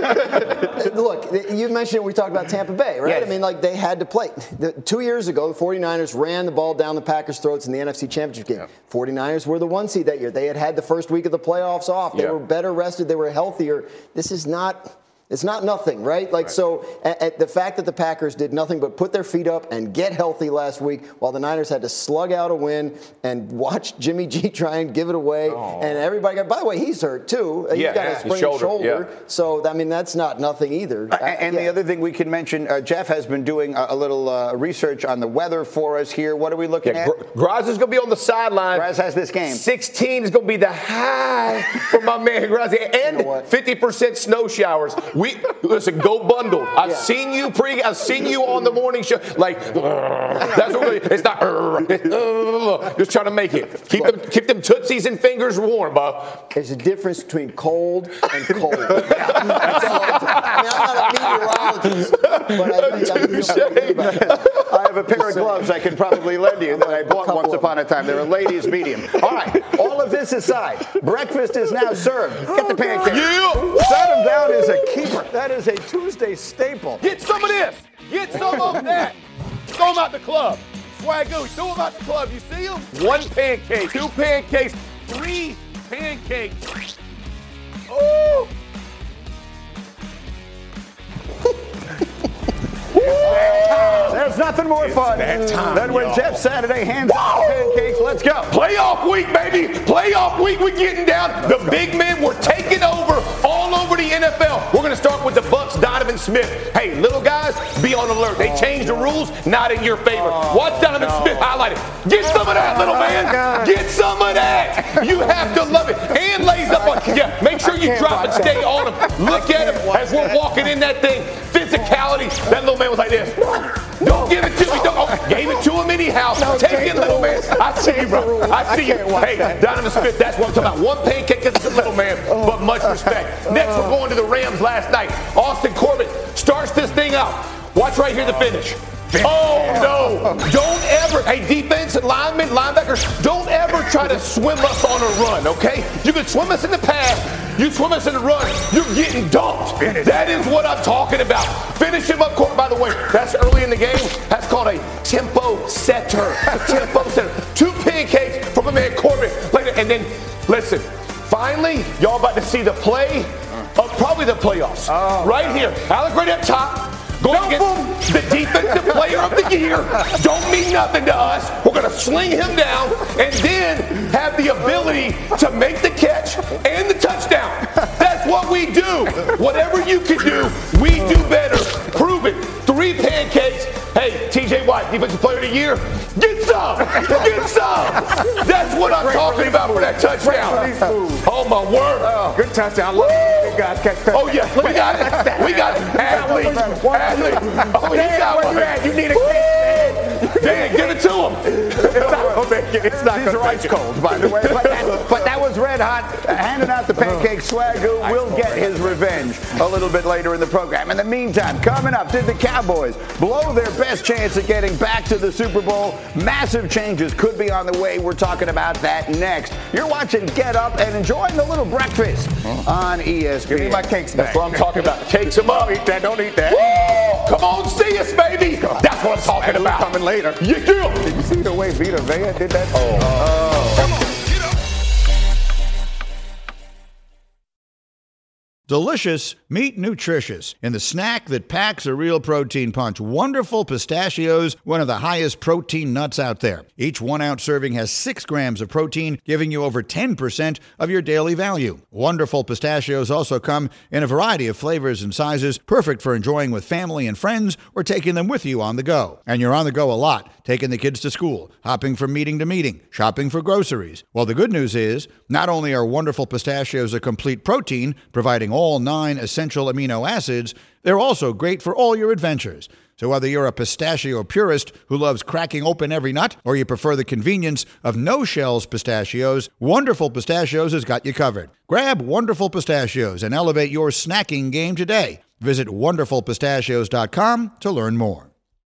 J: Look, you mentioned we talked about Tampa Bay, right?
F: Yes.
J: I mean, like, they had to play. The, two years ago, the 49ers ran the ball down the Packers' throats in the N F C Championship game. Yeah. 49ers were the one seed that year. They had had the first week of the playoffs off. They
G: yeah.
J: were better rested. They were healthier. This is not... It's not nothing, right? Like, right. so at, at the fact that the Packers did nothing but put their feet up and get healthy last week while the Niners had to slug out a win and watch Jimmy G try and give it away. Oh. And everybody got, by the way, he's hurt too. He's
G: yeah,
J: got
G: yeah.
J: a sprained
G: shoulder.
J: shoulder.
G: Yeah.
J: So, I mean, that's not nothing either.
E: Uh, and yeah. the other thing we can mention, uh, Jeff has been doing a, a little uh, research on the weather for us here. What are we looking
G: yeah,
E: at?
G: Graz is going to be on the sideline.
E: Graz has this game.
G: sixteen is going to be the high for my man Graz. And you know fifty percent snow showers. We Listen, go bundled. I've yeah. seen you pre. I've seen you on the morning show. Like that's what really, it's not. Just trying to make it. Keep them, keep them tootsies and fingers warm, Bob.
J: There's a difference between cold and cold. That's all I'm I mean, I'm not a meteorologist, but I think I feel good about it.
E: I have a pair of gloves I can probably lend you that I bought once upon a time. They're a ladies' medium. All right. All of this aside, breakfast is now served. Get the pancakes.
G: Yeah.
E: Set them down as a keeper. That is a Tuesday staple.
G: Get some of this. Get some of that. Throw them out the club. Swagoo, throw them out the club. You see them? One pancake, two pancakes, three pancakes. Ooh.
E: There's nothing more fun
G: time,
E: than when
G: y'all.
E: Jeff Saturday hands out pancakes. Let's go.
G: Playoff week, baby. Playoff week. We're getting down. The big men were taking over all over the N F L. We're going to start with the Bucs, Donovan Smith. Hey, little guys, be on alert. They changed the rules, not in your favor. Watch Donovan Smith highlighted. Get some of that, little man. Get some of that. You have to love it. And lays up on. Yeah, make sure you drop and stay on him. Look at him as we're walking in that thing. Physicality. That little man was like this. Don't give it to me. Don't. Oh, gave it to him anyhow. Take it, little man. I see you, bro. I see you. Hey, Donovan Smith, that's what I'm talking about. One pancake because it's a little man, but much respect. Next, we're going to the Rams last night. Austin Corbett starts this thing out. Watch right here the finish. Oh, no. Don't ever, hey, defense and linemen, linebackers, don't ever try to swim us on a run, okay? You can swim us in the pass, you swim us in the run, you're getting dumped. That is what I'm talking about. Finish him up court, by the way. That's early in the game. That's called a tempo setter. A tempo setter. Two pancakes from a man Corbett. And then, listen, finally, y'all about to see the play of probably the playoffs. Oh, right wow. here. Alec right up top. Going against the defensive player of the year. Don't mean nothing to us. We're going to sling him down and then have the ability to make the catch and the touchdown. That's what we do. Whatever you can do, we do better. Prove it. Three pancakes. Hey, T J Watt, defensive player of the year. Get some. Get some. That's what I'm talking about for that touchdown. Oh, my word.
F: Oh, good touchdown. I love it. Guys catch touchdown.
G: Oh, yeah. We got it. We got it. Athletes. Athletes. Oh, he got one.
F: You need a cake.
G: Dan, give it to him.
F: It's not going to make it. It's not
E: These are ice cold, by the way. But that, but that was red. red hot, handing out the pancake swagoo. We'll get his revenge a little bit later in the program. In the meantime, coming up, did the Cowboys blow their best chance at getting back to the Super Bowl? Massive changes could be on the way. We're talking about that next. You're watching Get Up and enjoying a little breakfast on E S P N.
F: Give me my cakes back.
G: That's what I'm talking about. Cakes them up.
F: Don't eat that. Don't eat that.
G: Woo! Come on, see us, baby. That's what I'm talking
F: And
G: about.
F: coming later.
G: You do.
F: Did you see the way Vita Vea did that? Oh. oh.
K: Come on, get up.
L: Delicious, meet nutritious in the snack that packs a real protein punch. Wonderful Pistachios, one of the highest protein nuts out there. Each one-ounce serving has six grams of protein, giving you over ten percent of your daily value. Wonderful Pistachios also come in a variety of flavors and sizes, perfect for enjoying with family and friends or taking them with you on the go. And you're on the go a lot, taking the kids to school, hopping from meeting to meeting, shopping for groceries. Well, the good news is, not only are Wonderful Pistachios a complete protein, providing all nine essential amino acids, they're also great for all your adventures. So whether you're a pistachio purist who loves cracking open every nut, or you prefer the convenience of no-shells pistachios, Wonderful Pistachios has got you covered. Grab Wonderful Pistachios and elevate your snacking game today. Visit wonderful pistachios dot com to learn more.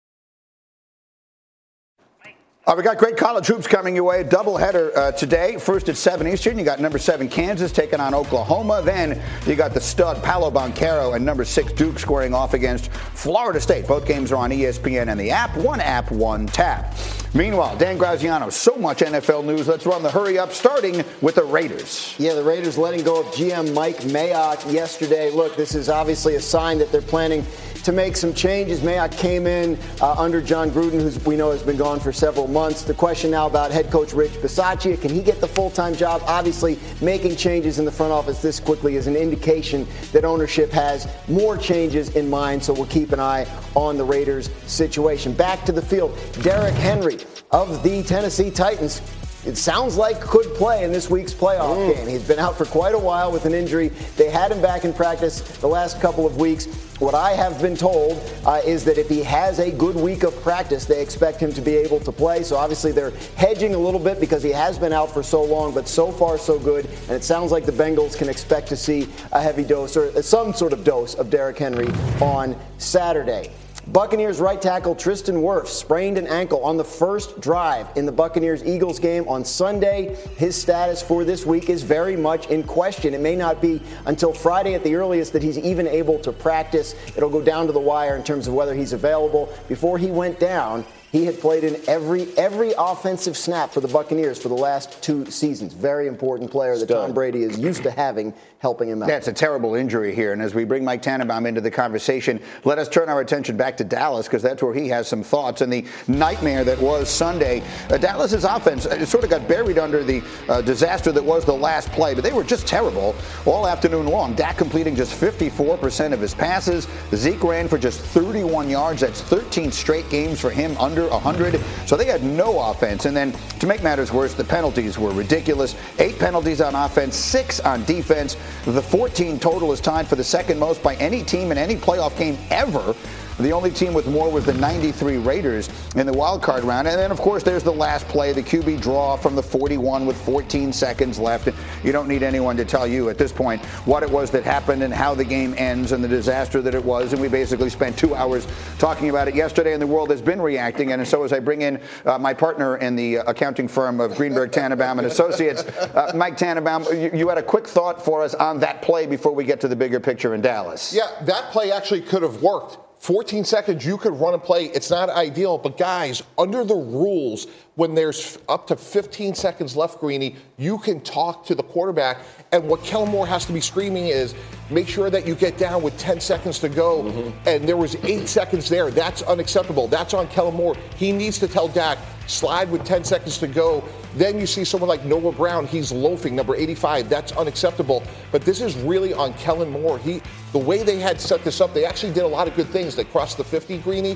E: Uh, we got great college hoops coming your way. Doubleheader uh, today. First at seven Eastern, you got number seven Kansas taking on Oklahoma. Then you got the stud Paolo Banchero and number six Duke squaring off against Florida State. Both games are on E S P N and the app. One app, one tap. Meanwhile, Dan Graziano, so much N F L news. Let's run the hurry up, starting with the Raiders.
J: Yeah, the Raiders letting go of G M Mike Mayock yesterday. Look, this is obviously a sign that they're planning to make some changes. Mayock came in uh, under John Gruden, who we know has been gone for several months. The question now about head coach Rich Bisaccia, can he get the full-time job? Obviously, making changes in the front office this quickly is an indication that ownership has more changes in mind, so we'll keep an eye on the Raiders situation. Back to the field, Derrick Henry of the Tennessee Titans, it sounds like could play in this week's playoff mm. game. He's been out for quite a while with an injury. They had him back in practice the last couple of weeks. What I have been told uh, is that if he has a good week of practice, they expect him to be able to play. So obviously they're hedging a little bit because he has been out for so long, but so far so good. And it sounds like the Bengals can expect to see a heavy dose or some sort of dose of Derrick Henry on Saturday. Buccaneers right tackle Tristan Wirfs sprained an ankle on the first drive in the Buccaneers-Eagles game on Sunday. His status for this week is very much in question. It may not be until Friday at the earliest that he's even able to practice. It'll go down to the wire in terms of whether he's available. Before he went down, he had played in every every offensive snap for the Buccaneers for the last two seasons. Very important player that Tom Brady is used to having helping him out.
E: That's a terrible injury here. And as we bring Mike Tannenbaum into the conversation, let us turn our attention back to Dallas because that's where he has some thoughts. And the nightmare that was Sunday, uh, Dallas's offense uh, sort of got buried under the uh, disaster that was the last play. But they were just terrible all afternoon long. Dak completing just fifty-four percent of his passes. Zeke ran for just thirty-one yards. That's thirteen straight games for him under one hundred. So they had no offense. And then to make matters worse, the penalties were ridiculous. Eight penalties on offense, six on defense. The fourteen total is tied for the second most by any team in any playoff game ever. The only team with more was the ninety-three Raiders in the wild card round. And then, of course, there's the last play, the Q B draw from the forty-one with fourteen seconds left. And you don't need anyone to tell you at this point what it was that happened and how the game ends and the disaster that it was. And we basically spent two hours talking about it yesterday, and the world has been reacting. And so as I bring in uh, my partner in the accounting firm of Greenberg, Tannenbaum and Associates, uh, Mike Tannenbaum, you, you had a quick thought for us on that play before we get to the bigger picture in Dallas.
P: Yeah, that play actually could have worked. fourteen seconds, you could run a play. It's not ideal, but guys, under the rules, when there's up to fifteen seconds left, Greeny, you can talk to the quarterback. And what Kellen Moore has to be screaming is, make sure that you get down with ten seconds to go. Mm-hmm. And there was eight seconds there. That's unacceptable. That's on Kellen Moore. He needs to tell Dak, slide with ten seconds to go. Then you see someone like Noah Brown. He's loafing, number eighty-five. That's unacceptable. But this is really on Kellen Moore. He, the way they had set this up, they actually did a lot of good things. They crossed the fifty, Greeny.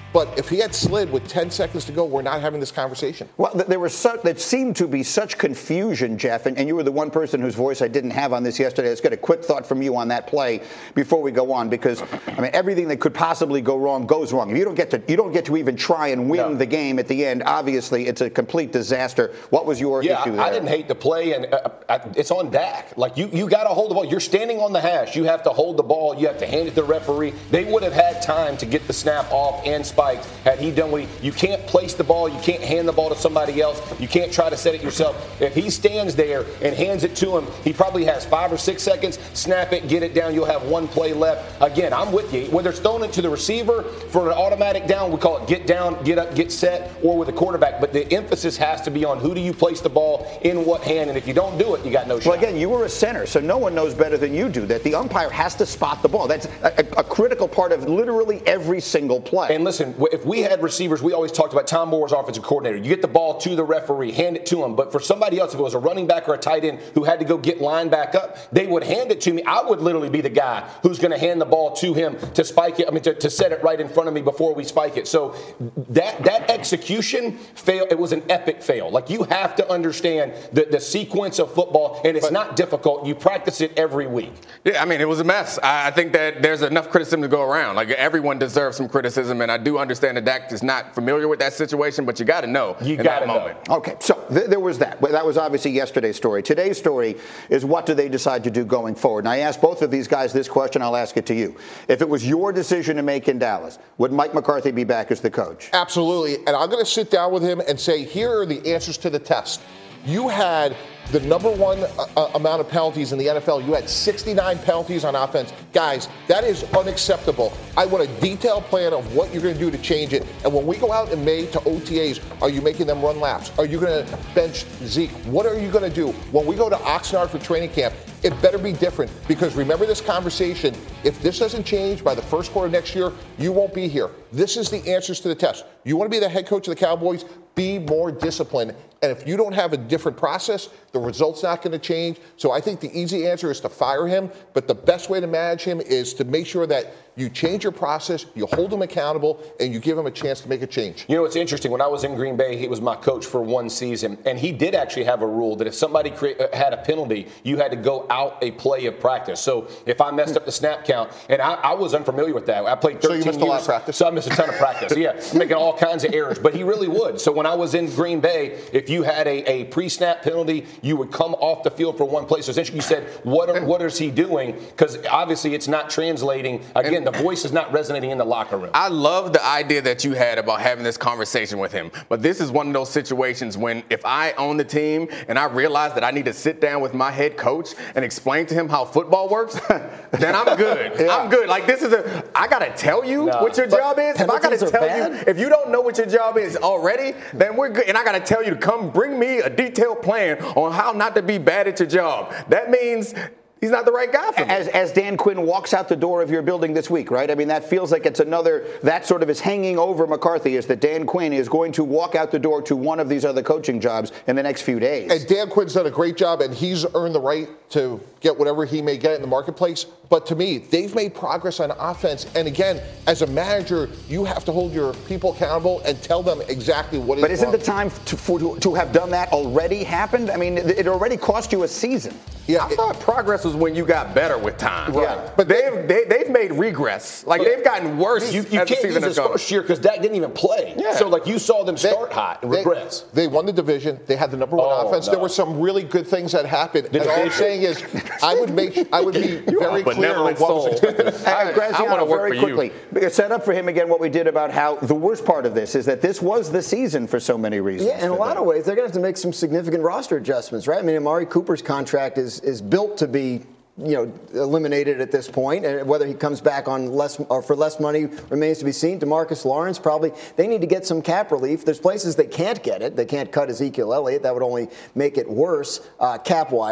P: But if he had slid with ten seconds to go, we're not having this conversation.
E: Well, there was such, there seemed to be such confusion, Jeff, and, and you were the one person whose voice I didn't have on this yesterday. Let's get a quick thought from you on that play before we go on, because I mean everything that could possibly go wrong goes wrong. If you don't get to you don't get to even try and win no. the game at the end, obviously it's a complete disaster. What was your
G: yeah,
E: issue there?
G: I didn't hate the play, and uh, I, it's on Dak. Like you, you got to hold the ball. You're standing on the hash. You have to hold the ball. You have to hand it to the referee. They would have had time to get the snap off and spiked had he done what he. You can't place the ball. You can't hand the ball to somebody else. You can't try to set it yourself. If he stands there and hands it to him, he probably has five or six seconds. Snap it, get it down. You'll have one play left. Again, I'm with you. Whether it's thrown it to the receiver for an automatic down, we call it get down, get up, get set, or with a quarterback. But the emphasis has to be on who do you place the ball in what hand, and if you don't do it, you got no shot.
E: Well, again, you were a center, so no one knows better than you do that the umpire has to spot the ball. That's a, a critical part of literally every single play.
G: And listen, if we had receivers, we always talked about Tom Moore's offensive coordinator. You get the ball to the referee, hand it to him. But for somebody else, if it was a running back or a tight end who had to go get line back up, they would hand it to me. I would literally be the guy who's going to hand the ball to him to spike it. I mean, to, to set it right in front of me before we spike it. So that that execution fail. It was an epic fail. Like you have to understand the, the sequence of football, and it's but, not difficult. You practice it every week.
F: Yeah, I mean, it was a mess. I, I think that there's enough criticism to go around. Like everyone deserves some criticism, and I do understand that Dak is not familiar with that situation, but you got to know
G: you
F: in
G: got
F: that
G: know.
F: moment.
E: Okay, so th- there was that. That was obviously yesterday's story. Today's story is what do they decide to do going forward? And I asked both of these guys this question. I'll ask it to you. If it was your decision to make in Dallas, would Mike McCarthy be back as the coach?
P: Absolutely. And I'm going to sit down with him and say, here are the answers to the test. You had the number one uh, amount of penalties in the N F L. You had sixty-nine penalties on offense. Guys, that is unacceptable. I want a detailed plan of what you're going to do to change it. And when we go out in May to O T As, are you making them run laps? Are you going to bench Zeke? What are you going to do? When we go to Oxnard for training camp, it better be different, because remember this conversation. If this doesn't change by the first quarter of next year, you won't be here. This is the answers to the test. You want to be the head coach of the Cowboys? Be more disciplined. And if you don't have a different process, the result's not going to change. So I think the easy answer is to fire him. But the best way to manage him is to make sure that you change your process, you hold him accountable, and you give him a chance to make a change.
G: You know, it's interesting. When I was in Green Bay, he was my coach for one season. And he did actually have a rule that if somebody cre- had a penalty, you had to go out a play of practice. So if I messed up the snap count, and I, I was unfamiliar with that. I played thirteen
P: years. So you missed
G: years,
P: a lot of practice?
G: So I missed a ton of practice. Yeah, making all kinds of errors. But he really would. So when I was in Green Bay, if you had a, a pre-snap penalty, you would come off the field for one play. So essentially you said, what are, what is he doing? Because obviously it's not translating. Again, the voice is not resonating in the locker room.
F: I love the idea that you had about having this conversation with him. But this is one of those situations when if I own the team and I realize that I need to sit down with my head coach and explain to him how football works, then I'm good. yeah. I'm good. Like this is a, I got to tell you no. what your but job is. If I got to tell bad? you, if you don't know what your job is already, then we're good. And I got to tell you to come bring me a detailed plan on how not to be bad at your job. That means he's not the right guy for me.
E: As, as Dan Quinn walks out the door of your building this week, right? I mean, that feels like it's another, that sort of is hanging over McCarthy, is that Dan Quinn is going to walk out the door to one of these other coaching jobs in the next few days.
P: And Dan Quinn's done a great job, and he's earned the right to get whatever he may get in the marketplace. But to me, they've made progress on offense. And again, as a manager, you have to hold your people accountable and tell them exactly what is
E: But isn't
P: wrong.
E: the time to, for, to have done that already happened? I mean, it, it already cost you a season.
F: Yeah, I thought progress was when you got better with time.
P: Right.
F: Yeah. But they've they, they've made regress. Like they've gotten worse.
G: You, you
F: as the
G: can't
F: season
G: use
F: has
G: this
F: gone.
G: first year because Dak didn't even play.
P: Yeah.
G: So like you saw them start
P: they,
G: hot and
P: they,
G: regress.
P: They won the division. They had the number one
G: Oh,
P: offense.
G: no.
P: There were some really good things that happened. And all I'm saying is, I would make I would be very clear on what was expected.
E: Uh, Graziano,
F: I wanna work
E: very
F: for
E: quickly, you. Set up for him again what we did about how the worst part of this is that this was the season for so many reasons.
J: Yeah, in a lot of ways, they're going to have to make some significant roster adjustments, right? I mean, Amari Cooper's contract is is built to be, you know, eliminated at this point, and whether he comes back on less or for less money remains to be seen. DeMarcus Lawrence, probably they need to get some cap relief. There's places they can't get it. They can't cut Ezekiel Elliott. That would only make it worse uh, cap wise.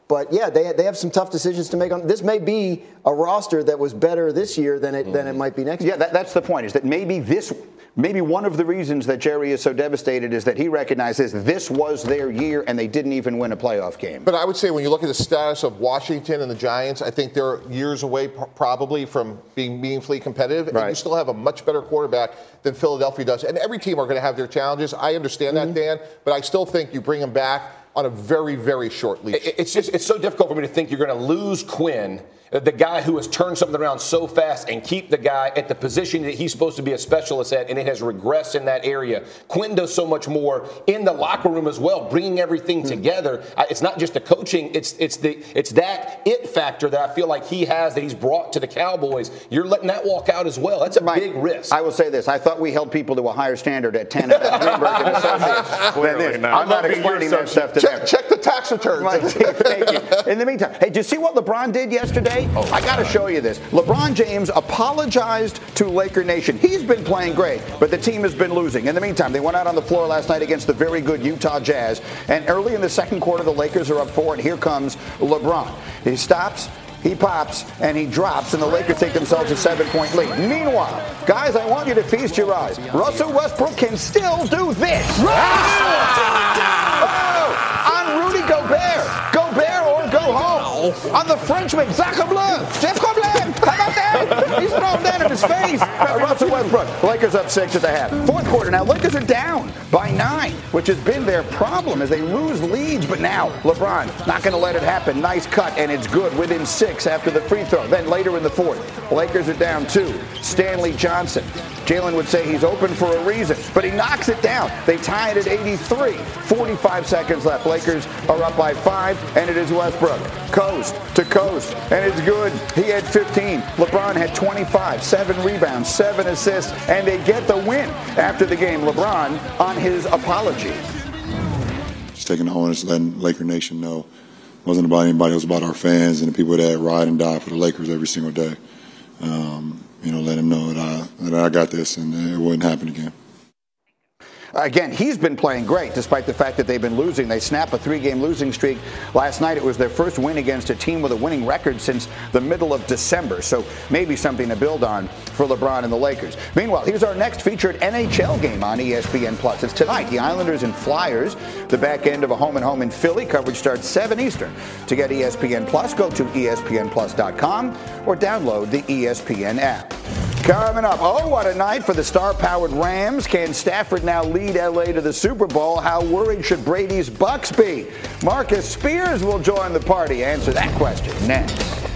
J: But yeah, they they have some tough decisions to make on. This may be a roster that was better this year than it mm. than it might be next year.
E: Yeah, that, that's the point. Is that maybe this. Maybe one of the reasons that Jerry is so devastated is that he recognizes this was their year and they didn't even win a playoff game.
P: But I would say when you look at the status of Washington and the Giants, I think they're years away p- probably from being meaningfully competitive.
E: Right.
P: And you still have a much better quarterback than Philadelphia does. And every team are going to have their challenges. I understand mm-hmm. that, Dan, but I still think you bring them back on a very, very short leash.
G: It's just it's so difficult for me to think you're going to lose Quinn, the guy who has turned something around so fast, and keep the guy at the position that he's supposed to be a specialist at, and it has regressed in that area. Quinn does so much more in the locker room as well, bringing everything mm-hmm. together. It's not just the coaching; it's it's the it's that it factor that I feel like he has that he's brought to the Cowboys. You're letting that walk out as well. That's a
E: Mike,
G: big risk.
E: I will say this: I thought we held people to a higher standard at ten at Greenberg and Associates than this.
F: not.
E: I'm not explaining that stuff to
P: check,
E: them.
P: check the tax returns.
E: Right. Thank you. In the meantime, hey, did you see what LeBron did yesterday? Oh, I got to show you this. LeBron James apologized to Laker Nation. He's been playing great, but the team has been losing. In the meantime, they went out on the floor last night against the very good Utah Jazz, and early in the second quarter, the Lakers are up four, and here comes LeBron. He stops. He pops and he drops, and the Lakers take themselves a seven-point lead. Meanwhile, guys, I want you to feast your eyes. Russell Westbrook can still do this. Oh, on Rudy Gobert. Gobert or go home. On the Frenchman, Sacre Bleu. C'est problème. How about that? He's thrown that in his face. Uh, Russell Westbrook. Lakers up six at the half. Fourth quarter now, Lakers are down by nine, which has been their problem as they lose leads. But now, LeBron not going to let it happen. Nice cut, and it's good within six after the free throw. Then later in the fourth, Lakers are down two. Stanley Johnson. Jalen would say he's open for a reason, but he knocks it down. They tie it at eighty-three. forty-five seconds left. Lakers are up by five, and it is Westbrook. Coast to coast, and it's good. He had fifteen. LeBron had twenty-five, seven rebounds, seven assists, and they get the win. After the game, LeBron on his apology.
Q: Just taking the onus, letting Laker Nation know it wasn't about anybody, it was about our fans and the people that ride and die for the Lakers every single day. Um, you know, let them know that I, that I got this and it wouldn't happen again.
E: Again, he's been playing great despite the fact that they've been losing. They snap a three-game losing streak. Last night it was their first win against a team with a winning record since the middle of December. So maybe something to build on for LeBron and the Lakers. Meanwhile, here's our next featured N H L game on E S P N Plus. It's tonight, the Islanders and Flyers, the back end of a home and home in Philly. Coverage starts seven Eastern. To get E S P N Plus, go to E S P N plus dot com or download the E S P N app. Coming up, oh, what a night for the star-powered Rams. Can Stafford now lead L A to the Super Bowl? How worried should Brady's Bucks be? Marcus Spears will join the party. Answer that question next.